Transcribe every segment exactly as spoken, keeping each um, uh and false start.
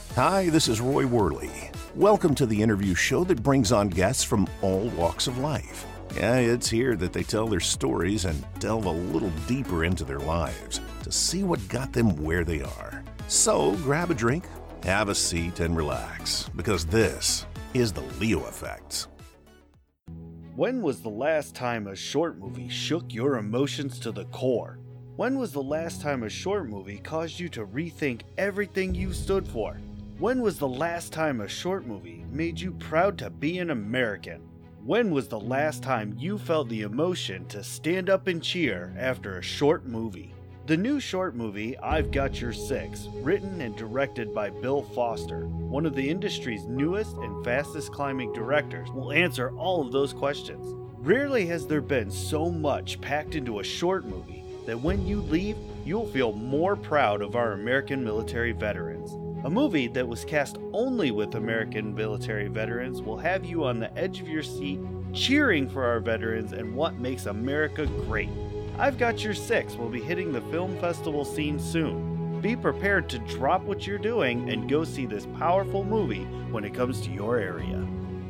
Hi, this is Roy Worley. Welcome to the interview show that brings on guests from all walks of life. Yeah, it's here that they tell their stories and delve a little deeper into their lives to see what got them where they are. So grab a drink, have a seat, and relax, because this is the Leo Effect. When was the last time a short movie shook your emotions to the core? When was the last time a short movie caused you to rethink everything you stood for? When was the last time a short movie made you proud to be an American? When was the last time you felt the emotion to stand up and cheer after a short movie? The new short movie, I've Got Your Six, written and directed by Bill Foster, one of the industry's newest and fastest climbing directors, will answer all of those questions. Rarely has there been so much packed into a short movie that when you leave, you'll feel more proud of our American military veterans. A movie that was cast only with American military veterans will have you on the edge of your seat, cheering for our veterans and what makes America great. I've Got Your Six will be hitting the film festival scene soon. Be prepared to drop what you're doing and go see this powerful movie when it comes to your area.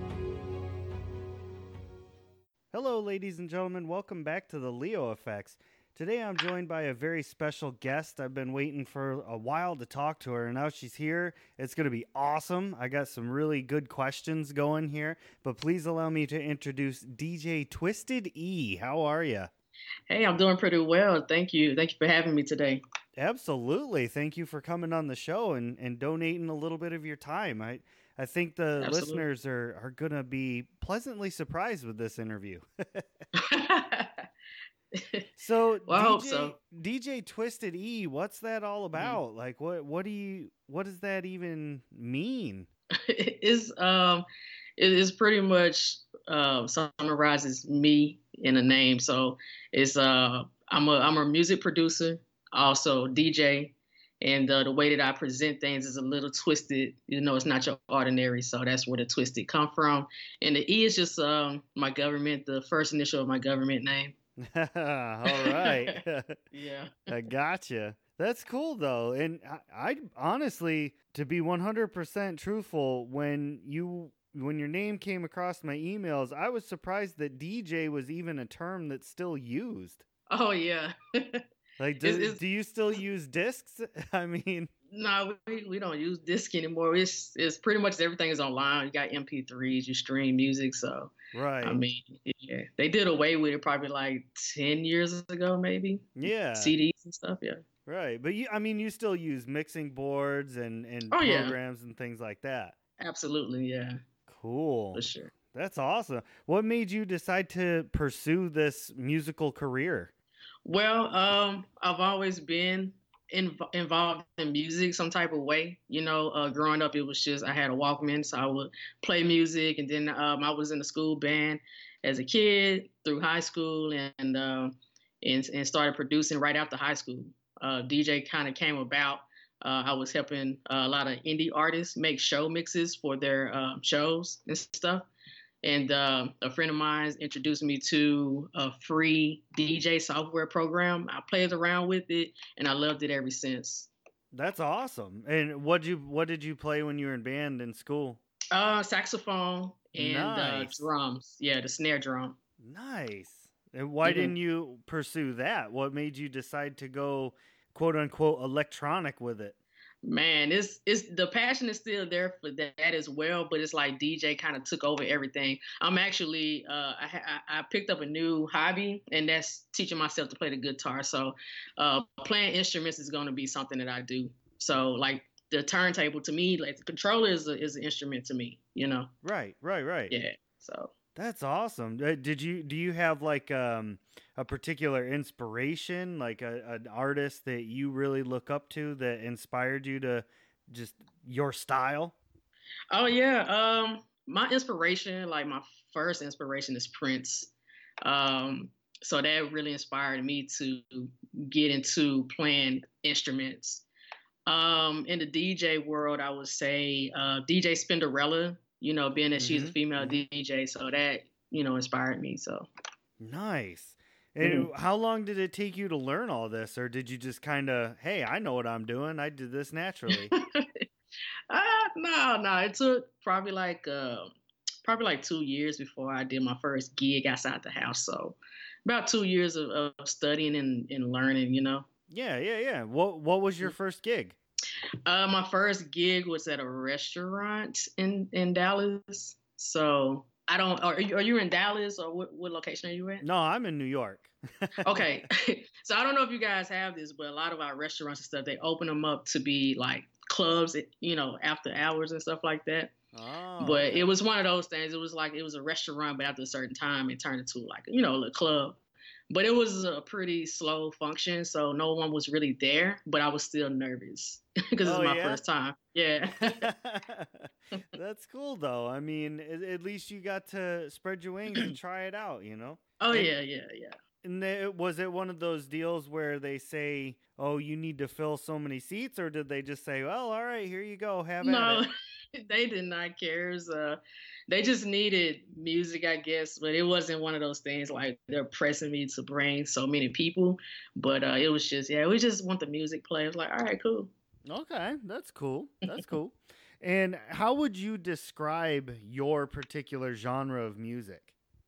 Hello, ladies and gentlemen. Welcome back to the Leo Effects. Today I'm joined by a very special guest. I've been waiting for a while to talk to her, and now she's here. It's going to be awesome. I got some really good questions going here, but please allow me to introduce D J Twisted E. How are you? Hey, I'm doing pretty well. Thank you. Thank you for having me today. Absolutely. Thank you for coming on the show and, and donating a little bit of your time. I, I think the Absolutely. listeners are, are going to be pleasantly surprised with this interview. So, well, I D J, hope so. D J Twisted E, what's that all about? Mm-hmm. Like, what, what do you, what does that even mean? it's um, it is pretty much uh, summarizes me in a name. So it's uh, I'm a I'm a music producer, also D J, and uh, the way that I present things is a little twisted. You know, it's not your ordinary. So that's where the twisted come from. And the E is just um, my government, the first initial of my government name. All right. Yeah. I gotcha. That's cool though. And I, I honestly, to be one hundred percent truthful, when you when your name came across my emails, I was surprised that D J was even a term that's still used. Oh yeah. Like, do, it's, it's, do you still use discs? I mean, no, we, we don't use disc anymore. It's it's pretty much everything is online. You got M P threes, you stream music. So right. I mean, yeah, they did away with it probably like ten years ago, maybe. Yeah. C Ds and stuff. Yeah. Right, but you, I mean, you still use mixing boards and and oh, programs yeah. and things like that. Absolutely, yeah. Cool. For sure. That's awesome. What made you decide to pursue this musical career? Well, um, I've always been in, involved in music some type of way. You know, uh, growing up, it was just I had a Walkman, so I would play music, and then um, I was in the school band as a kid through high school, and and, uh, and, and started producing right after high school. Uh, D J kind of came about. Uh, I was helping uh, a lot of indie artists make show mixes for their uh, shows and stuff. And uh, a friend of mine introduced me to a free D J software program. I played around with it, and I loved it ever since. That's awesome. And what you what did you play when you were in band in school? Uh, saxophone and nice. uh, drums. Yeah, the snare drum. Nice. And why mm-hmm. didn't you pursue that? What made you decide to go, quote unquote, electronic with it? Man, it's it's the passion is still there for that as well, but it's like D J kind of took over everything. I'm actually uh, I, I picked up a new hobby, and that's teaching myself to play the guitar. So uh, playing instruments is going to be something that I do. So like the turntable to me, like the controller is a, is an instrument to me, you know. Right, right, right. Yeah. So that's awesome. Did you do you have like um, a particular inspiration, like a, an artist that you really look up to that inspired you to just your style? Oh yeah, um, my inspiration, like my first inspiration, is Prince. Um, so that really inspired me to get into playing instruments. Um, in the D J world, I would say uh, D J Spinderella. You know, being that mm-hmm. she's a female mm-hmm. D J, so that, you know, inspired me. So nice. And mm-hmm. how long did it take you to learn all this, or did you just kind of, hey, I know what I'm doing, I did this naturally? uh, No, no, it took probably like uh, probably like two years before I did my first gig outside the house. So about two years of, of studying and, and learning, you know. Yeah, yeah, yeah. What What was your first gig? Uh, my first gig was at a restaurant in in Dallas. So I don't. Are you, are you in Dallas or what, what location are you at? No, I'm in New York. Okay, so I don't know if you guys have this, but a lot of our restaurants and stuff, they open them up to be like clubs, you know, after hours and stuff like that. Oh, but okay. It was one of those things. It was like it was a restaurant, but after a certain time, it turned into like you know a club. But it was a pretty slow function, so no one was really there. But I was still nervous because Oh, it's my yeah? first time. Yeah. That's cool, though. I mean, at, at least you got to spread your wings and try it out, you know? Oh And- yeah, yeah, yeah. And they, was it one of those deals where they say, "Oh, you need to fill so many seats," or did they just say, "Well, all right, here you go, have No, at it"? they did not care. It was, uh, they just needed music, I guess, but it wasn't one of those things like they're pressing me to bring so many people. But uh, it was just, yeah, we just want the music play. It was like, all right, cool. Okay, that's cool. That's cool. And how would you describe your particular genre of music?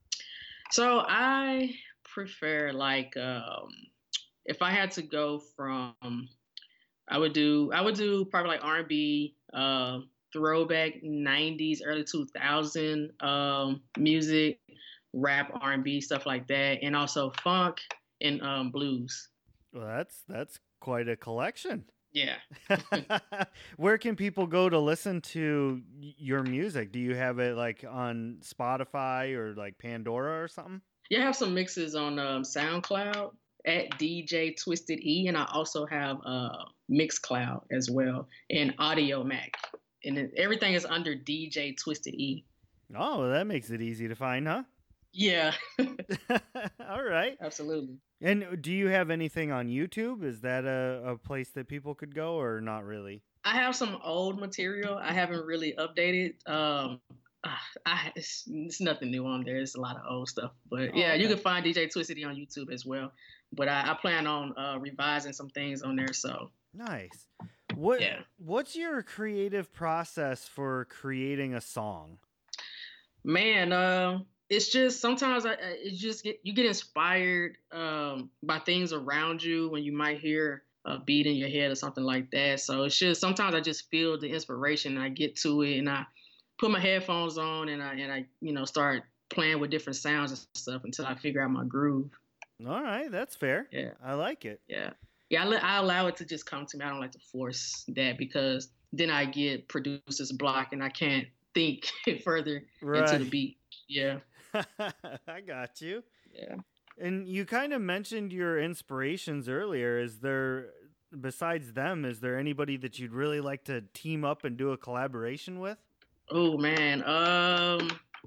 So I prefer like um, if I had to go from, I would do I would do probably like R and B, uh, throwback nineties, early two thousand um, music, rap, R and B, stuff like that, and also funk and um, blues. Well, that's that's quite a collection. Yeah. Where can people go to listen to y- your music? Do you have it like on Spotify or like Pandora or something? Yeah, I have some mixes on um, SoundCloud at D J Twisted E, and I also have uh, Mixcloud as well, and Audio Mac, and then everything is under D J Twisted E. Oh, well, that makes it easy to find, huh? Yeah, All right. absolutely. And do you have anything on YouTube? Is that a, a place that people could go or not really? I have some old material I haven't really updated. Um, ah, I, it's, it's nothing new on there. It's a lot of old stuff. But Oh, yeah, you okay. can find D J Twisted E on YouTube as well. But I, I plan on uh, revising some things on there. So Nice. What Yeah. What's your creative process for creating a song? man, uh, it's just sometimes I, I- it just get you get inspired um, by things around you when you might hear a beat in your head or something like that. So it's just sometimes I just feel the inspiration and I get to it and I put my headphones on and I and I you know start playing with different sounds and stuff until I figure out my groove. All right, that's fair. Yeah. I like it. Yeah. Yeah, I, let- I allow it to just come to me. I don't like to force that because then I get producer's block and I can't think further into the Right. beat. Yeah. I got you. Yeah. And you kind of mentioned your inspirations earlier. Is there, besides them, is there anybody that you'd really like to team up and do a collaboration with? Oh man. Um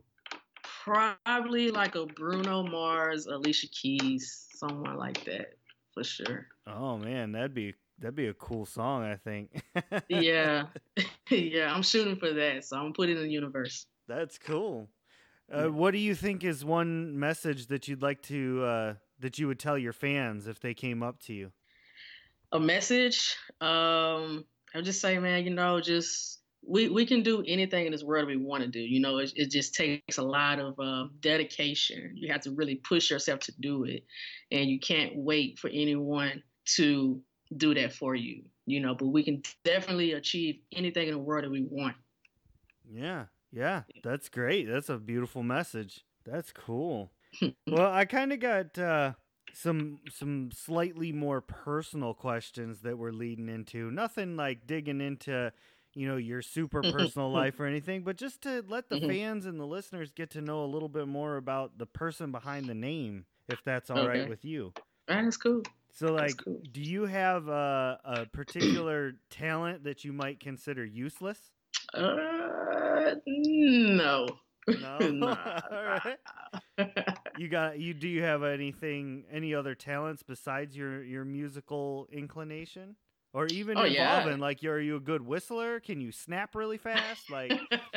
probably like a Bruno Mars, Alicia Keys, someone like that for sure. Oh man, that'd be that'd be a cool song, I think. Yeah. Yeah, I'm shooting for that. So I'm gonna put it in the universe. That's cool. Uh, Yeah. what do you think is one message that you'd like to uh, that you would tell your fans if they came up to you? A message. Um, I'll just say, man, you know, just we, we can do anything in this world we want to do. You know, it, it just takes a lot of uh, dedication. You have to really push yourself to do it. And you can't wait for anyone to do that for you, you know, but we can definitely achieve anything in the world that we want. Yeah, yeah, that's great. That's a beautiful message. That's cool. Well, I kind of got uh, some some slightly more personal questions that we're leading into. Nothing like digging into, you know, your super personal life or anything, but just to let the Mhm. fans and the listeners get to know a little bit more about the person behind the name, if that's all right Okay. with you. That's cool. So, That's like, cool. do you have a, a particular talent that you might consider useless? Uh, no. No. Nah. All right. You got you? Do you have anything, any other talents besides your your musical inclination, or even Oh, yeah. involving? Like, are you a good whistler? Can you snap really fast? Like,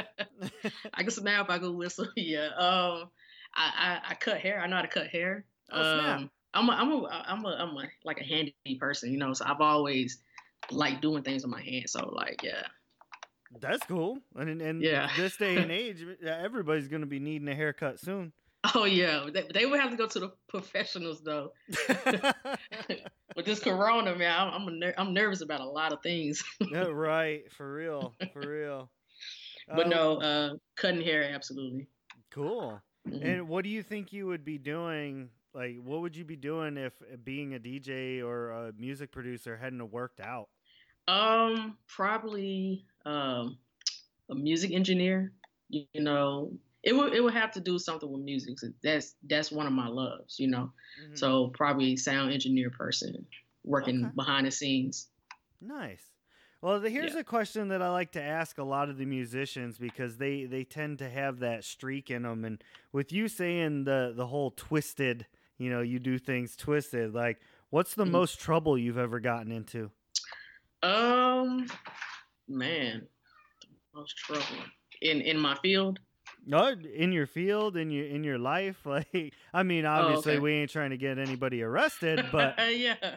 I can snap. I can whistle. Yeah. Um, I, I I cut hair. I know how to cut hair. Oh, snap. Um, I'm a I'm a I'm a I'm a like a handy person, you know. So I've always liked doing things with my hands. So like, yeah. That's cool. And in Yeah. this day and age, everybody's going to be needing a haircut soon. Oh yeah, they, they would have to go to the professionals though. With this corona, man, I'm I'm, a ner- I'm nervous about a lot of things. Yeah, right, for real, for real. But Uh, no, uh, cutting hair, absolutely. Cool. Mhm. And what do you think you would be doing? Like, what would you be doing if being a D J or a music producer hadn't worked out? Um, probably um a music engineer. You, you know, it would it would have to do something with music. So that's that's one of my loves. You know, Mhm. so probably sound engineer person working Okay. behind the scenes. Nice. Well, the, here's Yeah. a question that I like to ask a lot of the musicians because they, they tend to have that streak in them. And with you saying the, the whole twisted, you know, you do things twisted, like what's the Mhm. most trouble you've ever gotten into? Um, man, most trouble in in my field. No, in your field, in your in your life, like I mean, obviously okay. we ain't trying to get anybody arrested, but yeah.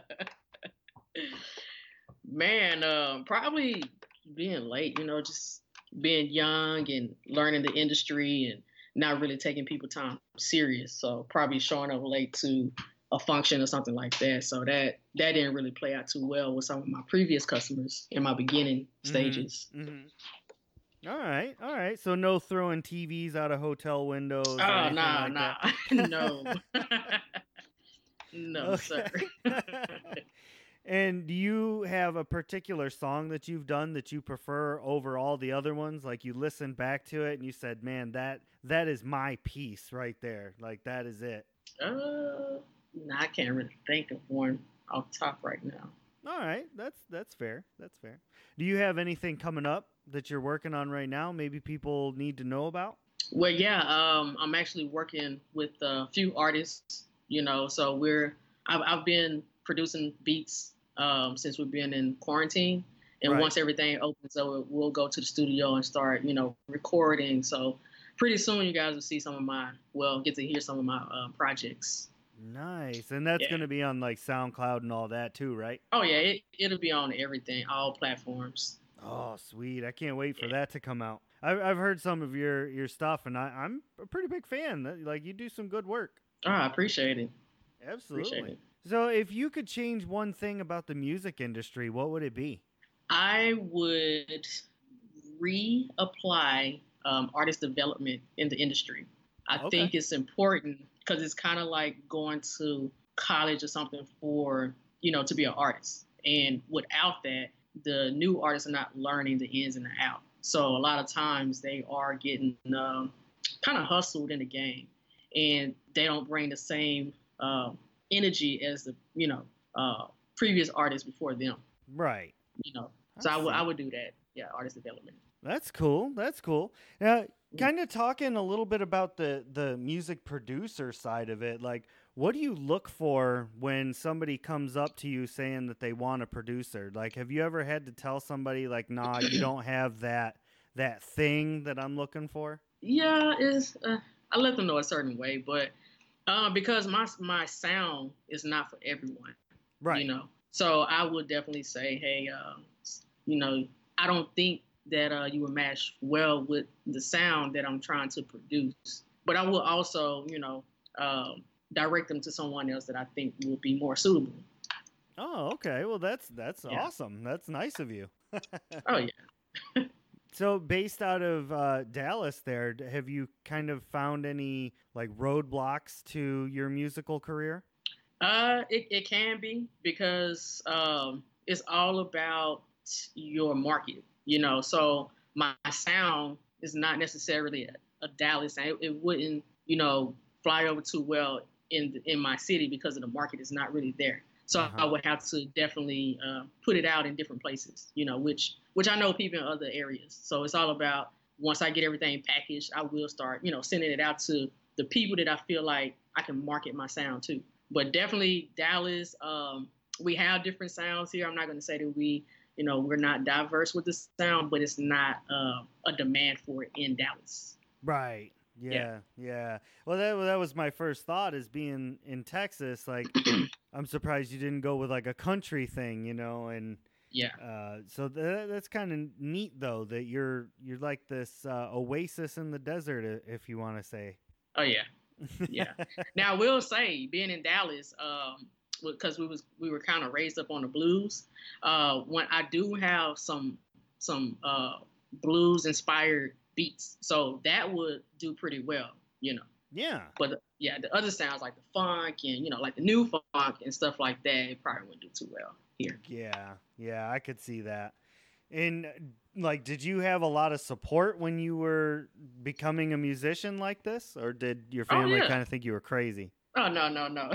Man, um, probably being late, you know, just being young and learning the industry and not really taking people time serious. So probably showing up late to a function or something like that. So that that didn't really play out too well with some of my previous customers in my beginning stages. Mhm. All right, all right. So no throwing T Vs out of hotel windows or Oh anything nah, like nah, that. no, no, sir. Okay. And do you have a particular song that you've done that you prefer over all the other ones? Like you listened back to it and you said, "Man, that that is my piece right there. Like that is it." uh, nah, I can't really think of one off top right now. All right, that's that's fair. That's fair. Do you have anything coming up that you're working on right now? Maybe people need to know about. Well, yeah, um, I'm actually working with a few artists, you know, so we're, I've, I've been producing beats um, since we've been in quarantine. And Right. once everything opens up, we'll go to the studio and start, you know, recording. So pretty soon you guys will see some of my, well, get to hear some of my uh, projects. Nice, and that's Yeah. going to be on like SoundCloud and all that too, right? Oh, yeah, it, it'll be on everything, all platforms. Oh, sweet! I can't wait for Yeah. that to come out. I've I've heard some of your your stuff, and I, I'm a pretty big fan. That- Like you do some good work. Oh, I appreciate it. Absolutely. Appreciate it. So, if you could change one thing about the music industry, what would it be? I would reapply um, artist development in the industry. I Okay. think it's important because it's kind of like going to college or something for, you know, to be an artist. And without that, the new artists are not learning the ins and the outs. So a lot of times they are getting um, kind of hustled in the game, and they don't bring the same um, energy as the, you know, uh, previous artists before them. Right. You know, so I I would I see. would do that. Yeah, artist development. That's cool. That's cool. Now, kind of talking a little bit about the the music producer side of it. Like, what do you look for when somebody comes up to you saying that they want a producer? Like, have you ever had to tell somebody like, "Nah, you don't have that that thing that I'm looking for"? Yeah, is uh, I let them know a certain way, but uh, because my my sound is not for everyone, Right. you know. So I would definitely say, hey, uh, you know, I don't think that uh, you will match well with the sound that I'm trying to produce. But I will also, you know, um, direct them to someone else that I think will be more suitable. Oh, okay. Well, that's that's Yeah. awesome. That's nice of you. Oh yeah. So, based out of uh, Dallas, there, d- have you kind of found any like roadblocks to your musical career? Uh, it, it can be because um, it's all about your market, you know. So my sound is not necessarily a, a Dallas sound. It, it wouldn't, you know, fly over too well in in my city because of the market is not really there. So Uh-huh. I would have to definitely uh, put it out in different places, you know, which which I know people in other areas. So it's all about once I get everything packaged, I will start, you know, sending it out to the people that I feel like I can market my sound to. But definitely Dallas, um, we have different sounds here. I'm not going to say that we, you know, we're not diverse with the sound, but it's not uh, a demand for it in Dallas. Right. Yeah. Yeah. Yeah. Well, that that was my first thought is being in Texas. Like, I'm surprised you didn't go with like a country thing, you know, and Yeah. Uh, so th- that's kind of neat, though, that you're you're like this uh, oasis in the desert, if you want to say. Oh yeah, yeah. Now I will say, being in Dallas, um, because we was we were kind of raised up on the blues. Uh, when I do have some some uh, blues inspired beats, so that would do pretty well, you know. Yeah. But yeah, the other sounds like the funk and you know like the new funk and stuff like that, it probably wouldn't do too well here. Yeah, yeah, I could see that. And like, did you have a lot of support when you were becoming a musician like this, or did your family oh, yeah. kind of think you were crazy? Oh no, no, no!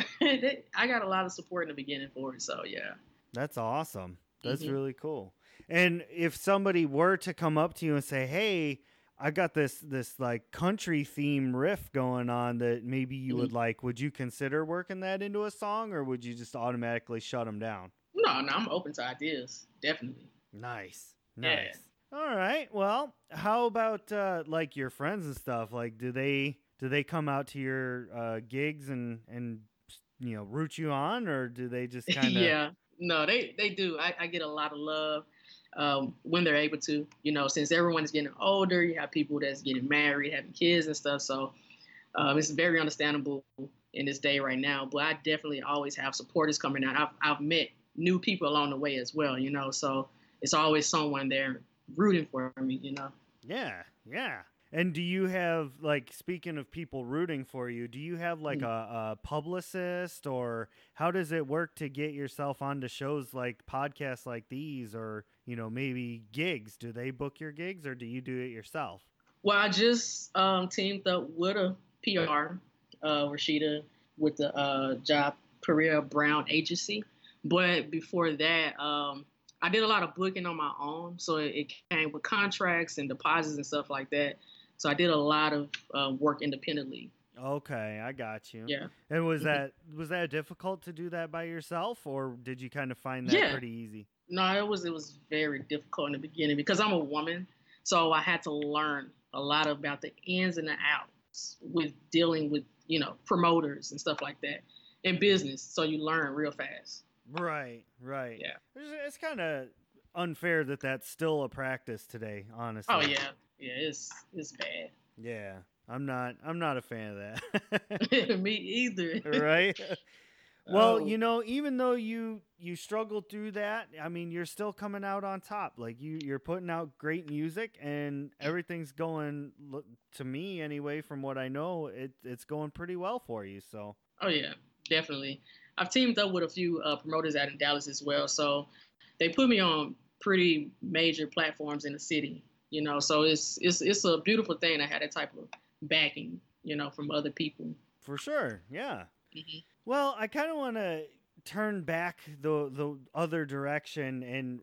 I got a lot of support in the beginning for it, so yeah. That's awesome. That's mm-hmm. really cool. And if somebody were to come up to you and say, "Hey, I got this this like country theme riff going on that maybe you mm-hmm. would like," would you consider working that into a song, or would you just automatically shut them down? No, no, I'm open to ideas, definitely. Nice, nice. Yeah. All right. Well, how about uh, like your friends and stuff? Like, do they do they come out to your uh, gigs and and you know root you on, or do they just kind of? Yeah, no, they they do. I, I get a lot of love um, when they're able to. You know, since everyone's getting older, you have people that's getting married, having kids and stuff. So um, it's very understandable in this day right now. But I definitely always have supporters coming out. I've I've met new people along the way as well. You know, so. It's always someone there rooting for me, you know? Yeah, yeah. And do you have, like, speaking of people rooting for you, do you have, like, mm. a, a publicist, or how does it work to get yourself onto shows like podcasts like these, or, you know, maybe gigs? Do they book your gigs, or do you do it yourself? Well, I just um, teamed up with a P R, uh, Rashida, with the uh, Job Career Brown Agency. But before that, um, I did a lot of booking on my own, so it, it came with contracts and deposits and stuff like that. So I did a lot of uh, work independently. Okay, I got you. Yeah. And was that was that difficult to do that by yourself, or did you kind of find that yeah. pretty easy? No, it was it was very difficult in the beginning because I'm a woman, so I had to learn a lot about the ins and the outs with dealing with you know promoters and stuff like that in business. So you learn real fast. Right, right. Yeah. It's, it's kind of unfair that that's still a practice today, honestly. Oh yeah, yeah. It's it's bad. Yeah, I'm not. I'm not a fan of that. Me either. Right. Well, oh. you know, even though you you struggled through that, I mean, you're still coming out on top. Like you, you're putting out great music, and everything's going. To me, anyway, from what I know, it it's going pretty well for you. So. Oh yeah, definitely. I've teamed up with a few uh, promoters out in Dallas as well, so they put me on pretty major platforms in the city. You know, so it's it's it's a beautiful thing to have that type of backing, you know, from other people. For sure, yeah. Mm-hmm. Well, I kind of want to turn back the the other direction, and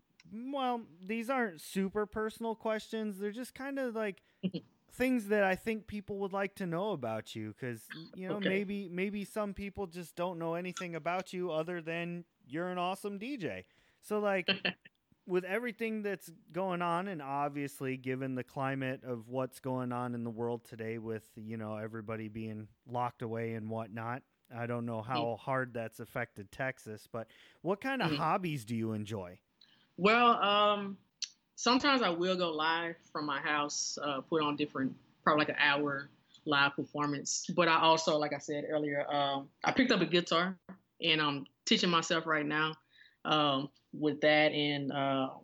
well, these aren't super personal questions. They're just kind of like things that I think people would like to know about you, because you know okay. maybe maybe some people just don't know anything about you other than you're an awesome D J. So like with everything that's going on, and obviously given the climate of what's going on in the world today with you know everybody being locked away and whatnot, I don't know how hard that's affected Texas, but what kind of mm-hmm. hobbies do you enjoy? Well, um sometimes I will go live from my house, uh, put on different, probably like an hour live performance. But I also, like I said earlier, um, I picked up a guitar and I'm teaching myself right now um, with that. And uh,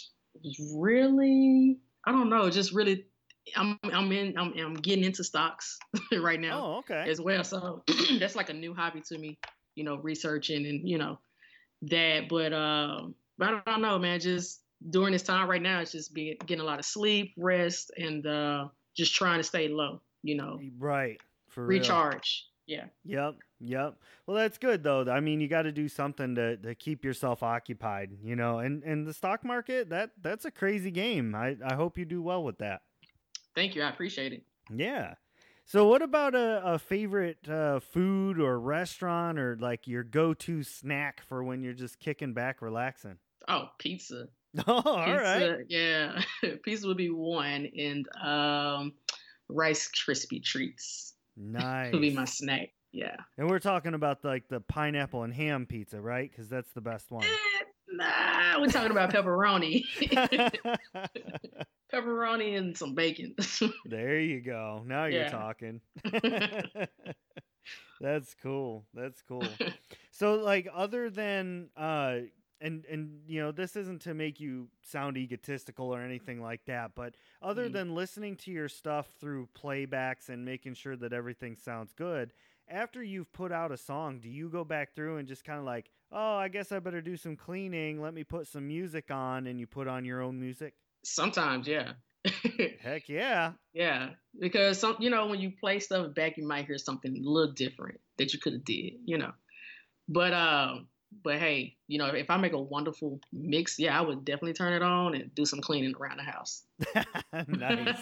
really, I don't know, just really, I'm I'm in, I'm, I'm getting into stocks right now oh, okay. as well. So that's like a new hobby to me, you know, researching and, you know, that. But, uh, but I don't know, man, just during this time right now, it's just being getting a lot of sleep, rest, and uh, just trying to stay low, you know. Right. For recharge. Real. Yeah. Yep. Yep. Well, that's good though. I mean, you got to do something to, to keep yourself occupied, you know, and, and the stock market, that that's a crazy game. I, I hope you do well with that. Thank you. I appreciate it. Yeah. So what about a, a favorite uh, food or restaurant, or like your go-to snack for when you're just kicking back, relaxing? Oh, pizza. Oh, all pizza, right. Yeah. Pizza would be one, and um, Rice Krispie treats. Nice. Would be my snack. Yeah. And we're talking about like the pineapple and ham pizza, right? Because that's the best one. Eh, Nah, we're talking about pepperoni. Pepperoni and some bacon. There you go. Now you're Yeah. talking. That's cool. That's cool. So, like, other than uh and and you know, this isn't to make you sound egotistical or anything like that, but other Mhm. than listening to your stuff through playbacks and making sure that everything sounds good, after you've put out a song, do you go back through and just kind of like, oh, I guess I better do some cleaning, let me put some music on, and you put on your own music? Sometimes, yeah. Heck yeah. Yeah, because some, you know, when you play stuff back, you might hear something a little different that you could have did, you know. But um, but hey, you know, if I make a wonderful mix, yeah, I would definitely turn it on and do some cleaning around the house. Nice.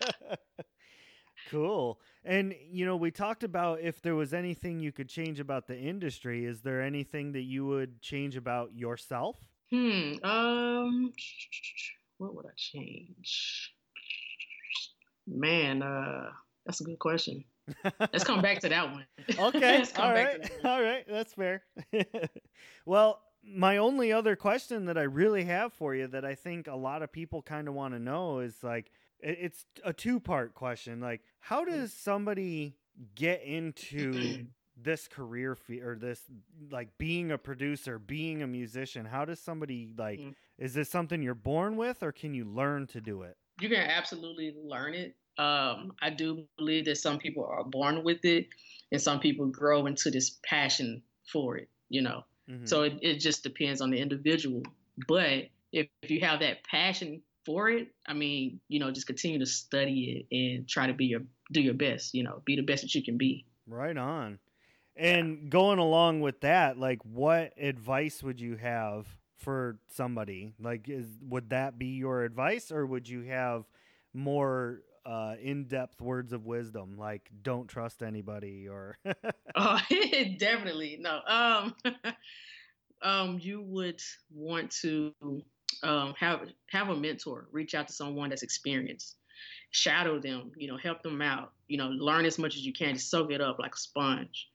Cool. And, you know, we talked about if there was anything you could change about the industry. Is there anything that you would change about yourself? Hmm. Um, what would I change? Man, uh, that's a good question. Let's come back to that one. Okay. Let's come All back right. to that one. All right. That's fair. Well, my only other question that I really have for you that I think a lot of people kind of want to know is like, it- it's a two part question. Like, how does somebody get into this career fe- or this, like, being a producer, being a musician? How does somebody, like, Mm. is this something you're born with or can you learn to do it? You can absolutely learn it. Um, I do believe that some people are born with it, and some people grow into this passion for it. You know, Mhm. so it, it just depends on the individual. But if, if you have that passion for it, I mean, you know, just continue to study it and try to be your do your best. You know, be the best that you can be. Right on. And going along with that, like, what advice would you have for somebody? Like, is would that be your advice, or would you have more uh, in-depth words of wisdom, like don't trust anybody, or Oh, definitely no. Um, um, you would want to um, have have a mentor. Reach out to someone that's experienced. Shadow them. You know, help them out. You know, learn as much as you can. Just soak it up like a sponge.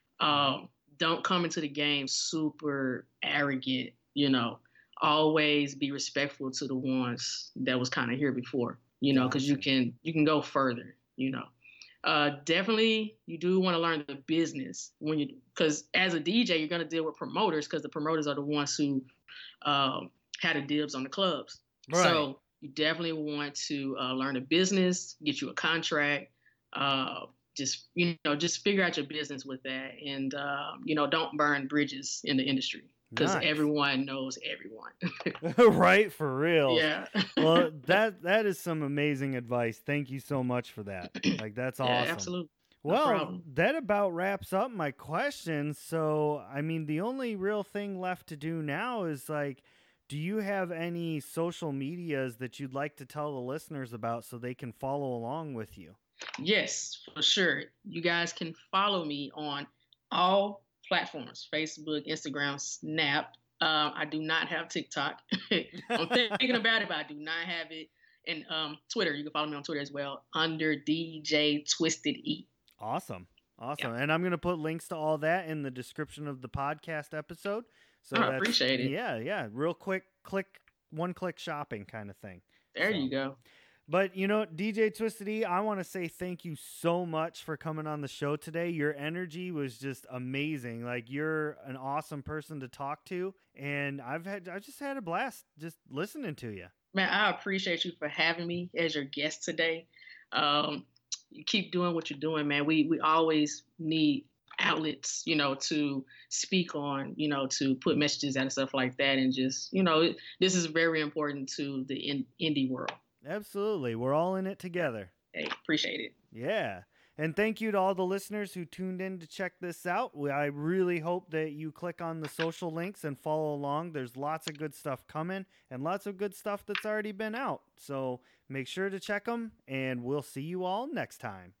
Um, don't come into the game super arrogant. You know, always be respectful to the ones that was kind of here before. You know, because you Gotcha. can you can go further. You know. Uh, definitely, you do want to learn the business when you, because as a D J, you're going to deal with promoters because the promoters are the ones who um, had the dibs on the clubs. Right. So you definitely want to uh, learn the business, get you a contract, uh, just you know, just figure out your business with that, and uh, you know, don't burn bridges in the industry because Nice. everyone knows everyone. Right, for real. Yeah. Well, that that is some amazing advice. Thank you so much for that. Like, that's Yeah, awesome. absolutely. No Well, problem. that about wraps up my questions. So, I mean, the only real thing left to do now is like, do you have any social medias that you'd like to tell the listeners about so they can follow along with you? Yes, for sure. You guys can follow me on all platforms: Facebook, Instagram, Snap. Uh, I do not have TikTok. I'm thinking about it, but I do not have it. And um, Twitter, you can follow me on Twitter as well under D J Twisted E. Awesome. Awesome. And I'm going to put links to all that in the description of the podcast episode. So I that's- appreciate it. Yeah, yeah. Real quick, click, one click shopping kind of thing. There So- you go. But, you know, D J Twisted E, I want to say thank you so much for coming on the show today. Your energy was just amazing. Like, you're an awesome person to talk to. And I've had, I just had a blast just listening to you. Man, I appreciate you for having me as your guest today. Um, you keep doing what you're doing, man. We we always need outlets, you know, to speak on, you know, to put messages out and stuff like that. And just, you know, it, this is very important to the in, indie world. Absolutely. We're all in it together. Hey, appreciate it. Yeah. And thank you to all the listeners who tuned in to check this out. We- I really hope that you click on the social links and follow along. There's lots of good stuff coming and lots of good stuff that's already been out. So make sure to check them, and we'll see you all next time.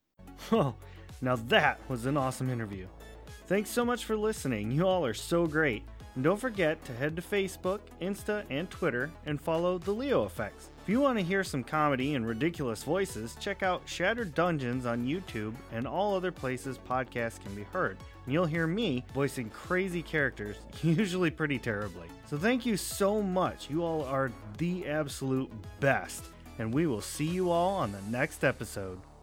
Oh, now that was an awesome interview. Thanks so much for listening. You all are so great. And don't forget to head to Facebook, Insta, and Twitter and follow The Leo Effects. If you want to hear some comedy and ridiculous voices, check out Shattered Dungeons on YouTube and all other places podcasts can be heard. And you'll hear me voicing crazy characters, usually pretty terribly. So thank you so much. You all are the absolute best. And we will see you all on the next episode.